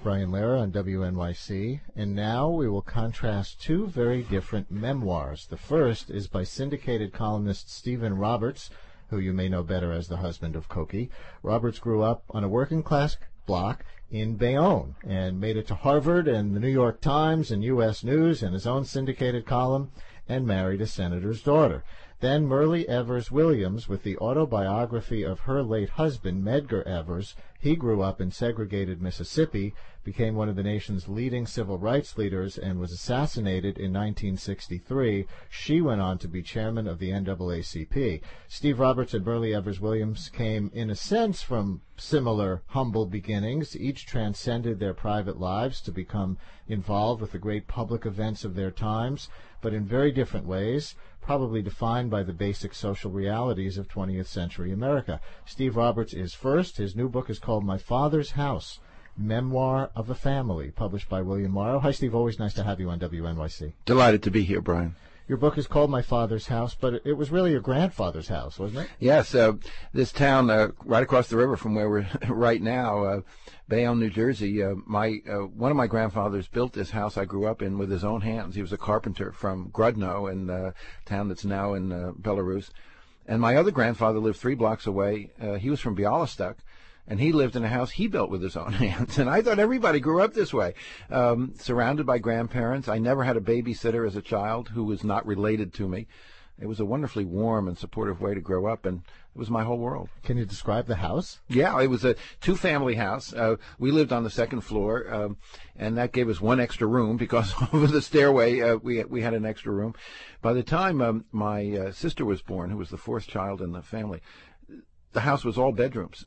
Brian Lehrer on WNYC, and now we will contrast two very different memoirs. The first is by syndicated columnist Stephen Roberts, who you may know better as the husband of Cokie. Roberts grew up on a working-class block in Bayonne and made it to Harvard and the New York Times and U.S. News and his own syndicated column, and married a senator's daughter. Then Myrlie Evers Williams, with the autobiography of her late husband, Medgar Evers. He grew up in segregated Mississippi, became one of the nation's leading civil rights leaders, and was assassinated in 1963. She went on to be chairman of the NAACP. Steve Roberts and Myrlie Evers Williams came, in a sense, from similar humble beginnings. Each transcended their private lives to become involved with the great public events of their times, but in very different ways, probably defined by the basic social realities of 20th century America. Steve Roberts is first. His new book is called My Father's House, Memoir of a Family, published by William Morrow. Hi, Steve. Always nice to have you on WNYC. Delighted to be here, Brian. Your book is called My Father's House, but it was really your grandfather's house, wasn't it? Yes. This town right across the river from where we're right now, Bayonne, New Jersey, one of my grandfathers built this house I grew up in with his own hands. He was a carpenter from Grodno, in a town that's now in Belarus. And my other grandfather lived 3 blocks away. He was from Bialystok. And he lived in a house he built with his own hands. And I thought everybody grew up this way, surrounded by grandparents. I never had a babysitter as a child who was not related to me. It was a wonderfully warm and supportive way to grow up, and it was my whole world. Can you describe the house? Yeah, it was a 2-family house. We lived on the 2nd floor, and that gave us 1 extra room because over the stairway we had an extra room. By the time my sister was born, who was the 4th child in the family, the house was all bedrooms.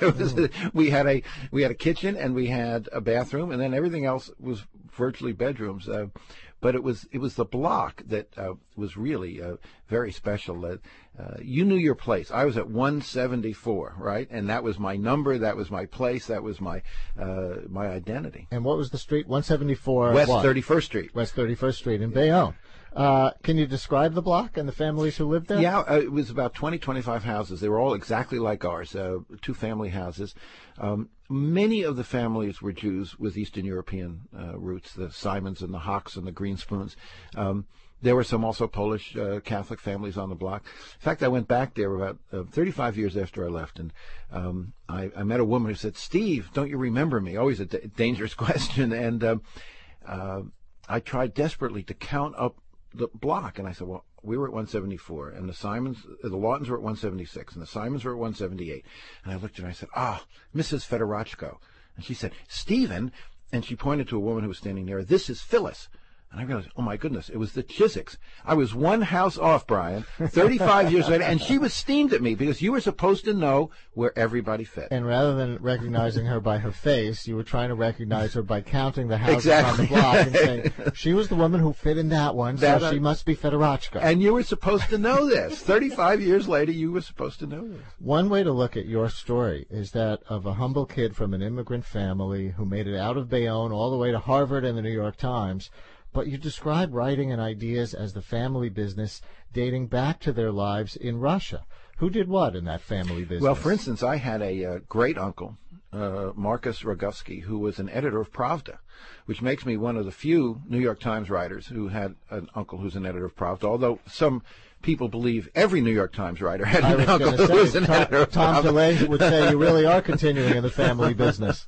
We had a kitchen and we had a bathroom, and then everything else was virtually bedrooms. But it was the block that was really very special. You knew your place. I was at 174, right, and that was my number. That was my place. That was my identity. And what was the street? 174 West 31st Street. West 31st Street in Bayonne. Can you describe the block and the families who lived there? Yeah, it was about 25 houses. They were all exactly like ours, 2-family houses. Many of the families were Jews with Eastern European roots, the Simons and the Hawks and the Greenspoons. There were some also Polish Catholic families on the block. In fact, I went back there about 35 years after I left, and I met a woman who said, "Steve, don't you remember me?" Always a dangerous question. And I tried desperately to count up the block, and I said, well, we were at 174, and the Lawtons were at 176, and the Simons were at 178. And I looked at her and I said, Mrs. Fedorachko. And she said, Stephen, and she pointed to a woman who was standing there, this is Phyllis. And I realized, oh, my goodness, it was the Chisicks. I was 1 house off, Brian, 35 years later, and she was steamed at me because you were supposed to know where everybody fit. And rather than recognizing her by her face, you were trying to recognize her by counting the houses on the block and saying, she was the woman who fit in that one, so she must be Fedorachko. And you were supposed to know this. 35 years later, you were supposed to know this. One way to look at your story is that of a humble kid from an immigrant family who made it out of Bayonne all the way to Harvard and the New York Times. But you describe writing and ideas as the family business dating back to their lives in Russia. Who did what in that family business? Well, for instance, I had a great uncle, Marcus Rogowski, who was an editor of Pravda, which makes me one of the few New York Times writers who had an uncle who's an editor of Pravda, although some people believe every New York Times writer had an uncle who was an editor of Pravda. Tom DeLay would say you really are continuing in the family business.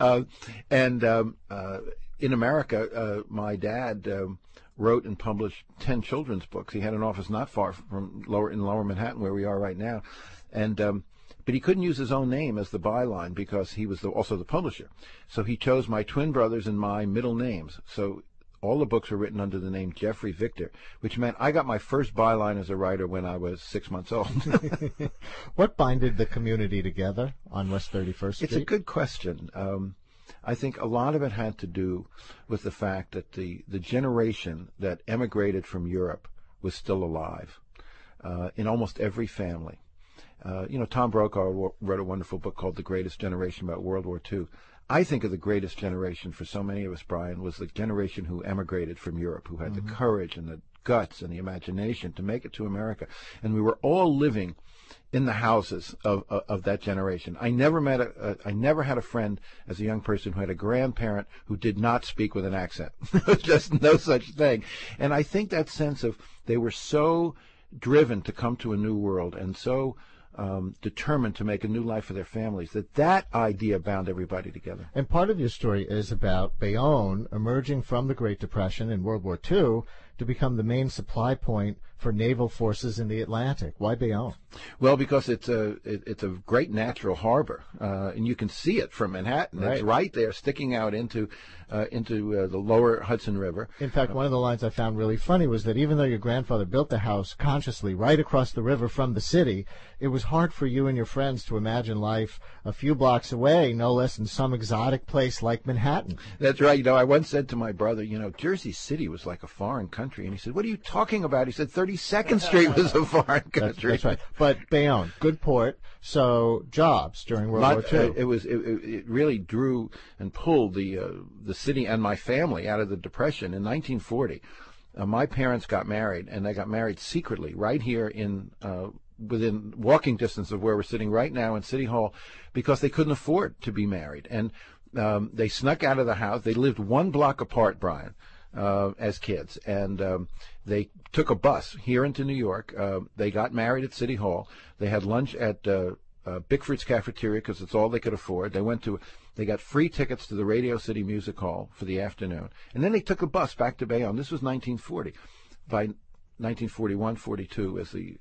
In America, my dad wrote and published 10 children's books. He had an office not far from Lower Manhattan, where we are right now, and but he couldn't use his own name as the byline because he was also the publisher. So he chose my twin brothers and my middle names. So all the books were written under the name Jeffrey Victor, which meant I got my first byline as a writer when I was 6 months old. What binded the community together on West 31st Street? It's a good question. I think a lot of it had to do with the fact that the generation that emigrated from Europe was still alive in almost every family. Tom Brokaw wrote a wonderful book called The Greatest Generation about World War II. I think of the greatest generation for so many of us, Brian, was the generation who emigrated from Europe, who had the courage and the guts and the imagination to make it to America. And we were all living in the houses of that generation. I never had a friend as a young person who had a grandparent who did not speak with an accent. There was just no such thing. And I think that sense of they were so driven to come to a new world and so determined to make a new life for their families, that idea bound everybody together. And part of your story is about Bayonne emerging from the Great Depression in World War II to become the main supply point for naval forces in the Atlantic. Why Bayonne? Well, because it's a great natural harbor, and you can see it from Manhattan. Right. It's right there, sticking out into the lower Hudson River. In fact, one of the lines I found really funny was that even though your grandfather built the house consciously right across the river from the city, it was hard for you and your friends to imagine life a few blocks away, no less in some exotic place like Manhattan. That's right. I once said to my brother, Jersey City was like a foreign country. And he said, what are you talking about? He said, 32nd Street was a foreign country. That's right. But Bayonne, good port, so jobs during World War II. It really drew and pulled the city and my family out of the Depression in 1940. My parents got married, and they got married secretly right here in within walking distance of where we're sitting right now in City Hall, because they couldn't afford to be married. And they snuck out of the house. They lived one block apart, Brian, as kids, and they took a bus here into New York. They got married at City Hall. They had lunch at Bickford's Cafeteria because it's all they could afford. They got free tickets to the Radio City Music Hall for the afternoon, and then they took a bus back to Bayonne. This was 1940. By 1941, 42, as the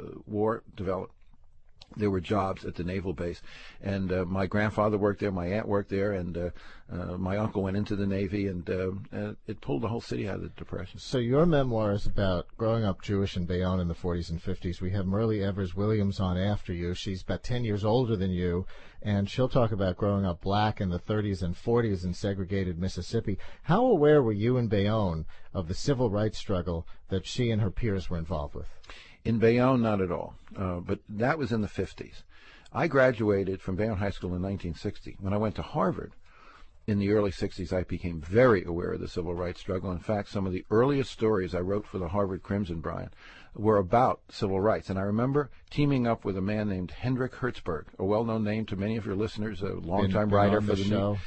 war developed, there were jobs at the naval base, and my grandfather worked there, my aunt worked there, and my uncle went into the Navy, and it pulled the whole city out of the Depression. So your memoir is about growing up Jewish in Bayonne in the 40s and 50s. We have Myrlie Evers Williams on after you. She's about 10 years older than you, and she'll talk about growing up black in the 30s and 40s in segregated Mississippi. How aware were you in Bayonne of the civil rights struggle that she and her peers were involved with? In Bayonne, not at all, but that was in the 50s. I graduated from Bayonne High School in 1960. When I went to Harvard in the early 60s, I became very aware of the civil rights struggle. In fact, some of the earliest stories I wrote for the Harvard Crimson, Brian, were about civil rights. And I remember teaming up with a man named Hendrik Hertzberg, a well-known name to many of your listeners, a longtime writer for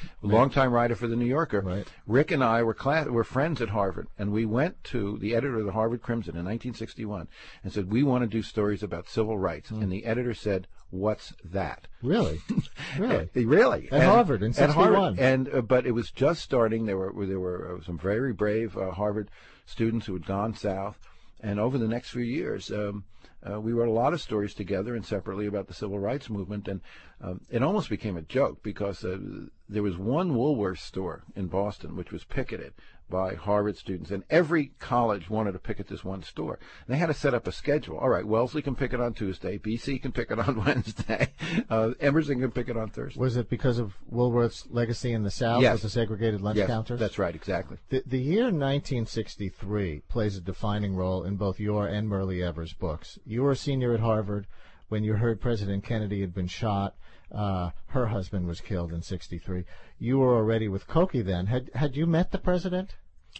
the New Yorker. Right. Rick and I were friends at Harvard, and we went to the editor of the Harvard Crimson in 1961 and said, we want to do stories about civil rights. And the editor said, what's that? Really? Really? Really? At Harvard in 61. And but it was just starting. There were some very brave Harvard students who had gone south. And over the next few years, we wrote a lot of stories together and separately about the civil rights movement. And it almost became a joke because there was one Woolworth store in Boston which was picketed by Harvard students, and every college wanted to picket this one store. And they had to set up a schedule. All right, Wellesley can pick it on Tuesday, BC can pick it on Wednesday, Emerson can pick it on Thursday. Was it because of Woolworth's legacy in the South with the segregated lunch counters? That's right, exactly. The year 1963 plays a defining role in both your and Myrlie Evers' books. You were a senior at Harvard when you heard President Kennedy had been shot. Her husband was killed in 63. You were already with Cokie then. Had you met the president?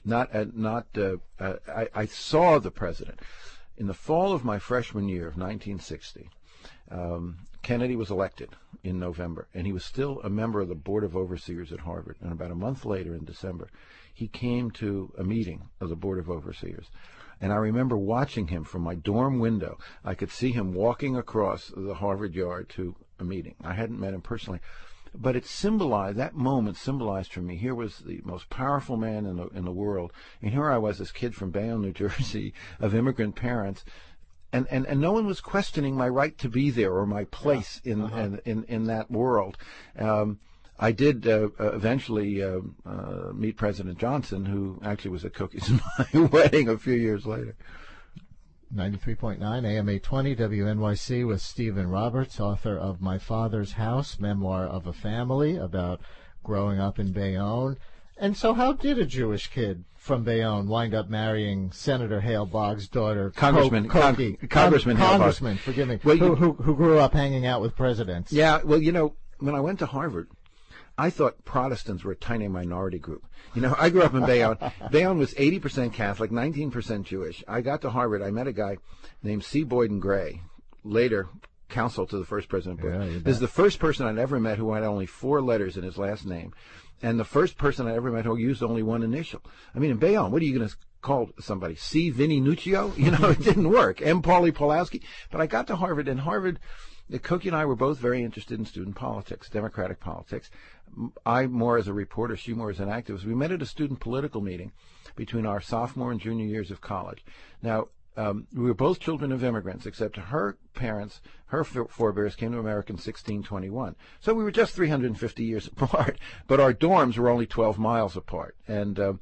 I saw the president. In the fall of my freshman year of 1960, Kennedy was elected in November, and he was still a member of the Board of Overseers at Harvard. And about a month later, in December, he came to a meeting of the Board of Overseers. And I remember watching him from my dorm window. I could see him walking across the Harvard yard to a meeting. I hadn't met him personally, but that moment symbolized for me, here was the most powerful man in the world, and here I was, this kid from Bayonne, New Jersey, of immigrant parents, and no one was questioning my right to be there or my place in that world. I did eventually meet President Johnson, who actually was at Cokie's wedding a few years later. 93.9 AM 820 WNYC with Stephen Roberts, author of My Father's House, Memoir of a Family, about growing up in Bayonne. And so how did a Jewish kid from Bayonne wind up marrying Senator Hale Boggs' daughter, Congressman Cokie? Congressman Hale Boggs. Congressman, forgive me, who grew up hanging out with presidents. Yeah, well, when I went to Harvard, I thought Protestants were a tiny minority group. You know, I grew up in Bayonne. Bayonne was 80% Catholic, 19% Jewish. I got to Harvard. I met a guy named C. Boyden Gray, later counsel to the first President Bush. Yeah, This is the first person I'd ever met who had only 4 letters in his last name, and the first person I ever met who used only one initial. I mean, in Bayonne, what are you going to call somebody? C. Vinnie Nuccio? You know, it didn't work. M. Paulie Pulowski. But I got to Harvard, and Harvard, Cokie and I were both very interested in student politics, democratic politics. I more as a reporter, she more as an activist. We met at a student political meeting between our sophomore and junior years of college. Now, we were both children of immigrants, except her parents, her forebears came to America in 1621. So we were just 350 years apart, but our dorms were only 12 miles apart. And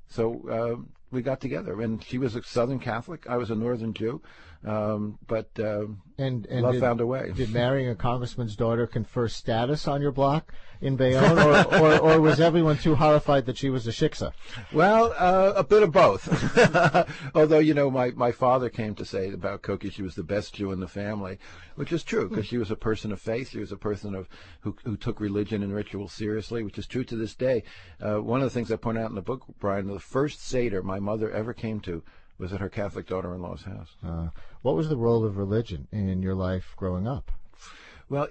so we got together, and she was a Southern Catholic. I was a Northern Jew, but love found a way. Did marrying a congressman's daughter confer status on your block in Bayonne, or was everyone too horrified that she was a shiksa? Well, a bit of both. Although, you know, my father came to say about Cokie she was the best Jew in the family, which is true, because she was a person of faith. She was a person who took religion and ritual seriously, which is true to this day. One of the things I point out in the book, Brian, the first Seder my mother ever came to was at her Catholic daughter-in-law's house. What was the role of religion in your life growing up? Well,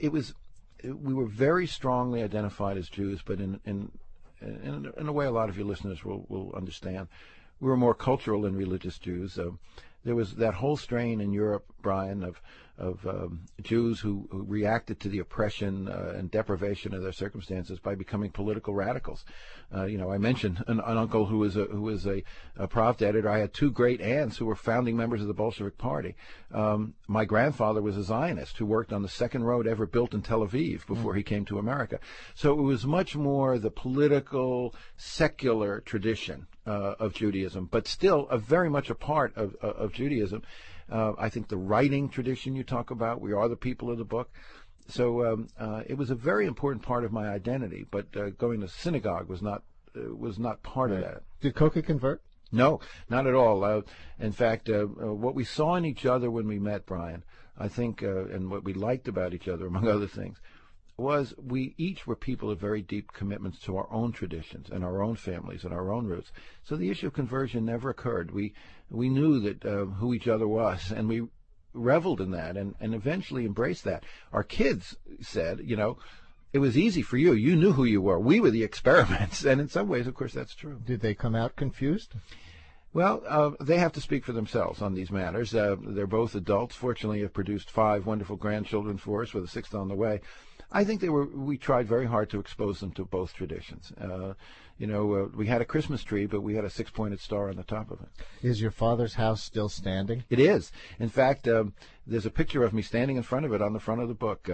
we were very strongly identified as Jews, but in a way a lot of your listeners will understand. We were more cultural than religious Jews. There was that whole strain in Europe, Brian, of Jews who reacted to the oppression and deprivation of their circumstances by becoming political radicals. You know, I mentioned an uncle who was a Pravda editor. I had 2 great aunts who were founding members of the Bolshevik Party. My grandfather was a Zionist who worked on the second road ever built in Tel Aviv before he came to America. So it was much more the political, secular tradition of Judaism, but still very much a part of Judaism. I think the writing tradition you talk about, we are the people of the book. So it was a very important part of my identity, but going to synagogue was not part of that. Did Cokie convert? No, not at all. In fact, what we saw in each other when we met, Brian, I think, and what we liked about each other, among other things, was we each were people of very deep commitments to our own traditions and our own families and our own roots. So the issue of conversion never occurred. We knew that who each other was, and we reveled in that and eventually embraced that. Our kids said, you know, it was easy for you. You knew who you were. We were the experiments. And in some ways, of course, that's true. Did they come out confused? Well, they have to speak for themselves on these matters. They're both adults. Fortunately, have produced 5 wonderful grandchildren for us, with a 6th on the way. I think we tried very hard to expose them to both traditions. You know, we had a Christmas tree, but we had a 6-pointed star on the top of it. Is your father's house still standing? It is. In fact, there's a picture of me standing in front of it on the front of the book.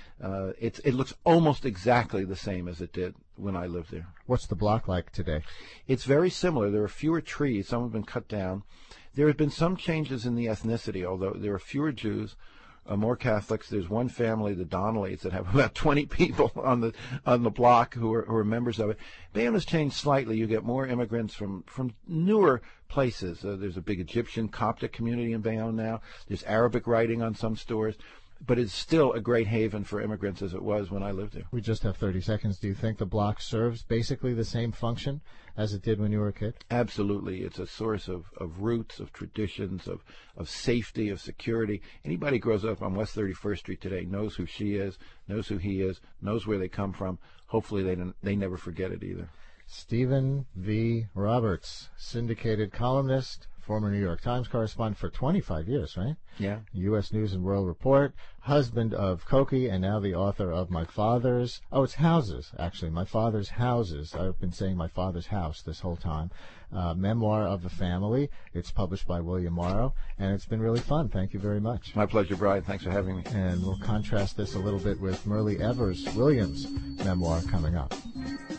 It looks almost exactly the same as it did when I lived there. What's the block like today? It's very similar. There are fewer trees. Some have been cut down. There have been some changes in the ethnicity, although there are fewer Jews. More Catholics. There's one family, the Donnellys, that have about 20 people on the block who are members of it. Bayonne has changed slightly. You get more immigrants from newer places. There's a big Egyptian Coptic community in Bayonne now. There's Arabic writing on some stores. But it's still a great haven for immigrants as it was when I lived there. We just have 30 seconds. Do you think the block serves basically the same function as it did when you were a kid? Absolutely. It's a source of roots, of traditions, of safety, of security. Anybody who grows up on West 31st Street today knows who she is, knows who he is, knows where they come from. Hopefully they never forget it either. Stephen V. Roberts, syndicated columnist, former New York Times correspondent for 25 years, right? Yeah. U.S. News and World Report, husband of Cokie, and now the author of My Father's, it's Houses, actually, My Father's Houses. I've been saying My Father's House this whole time. Memoir of the Family. It's published by William Morrow, and it's been really fun. Thank you very much. My pleasure, Brian. Thanks for having me. And we'll contrast this a little bit with Myrlie Evers Williams' memoir coming up.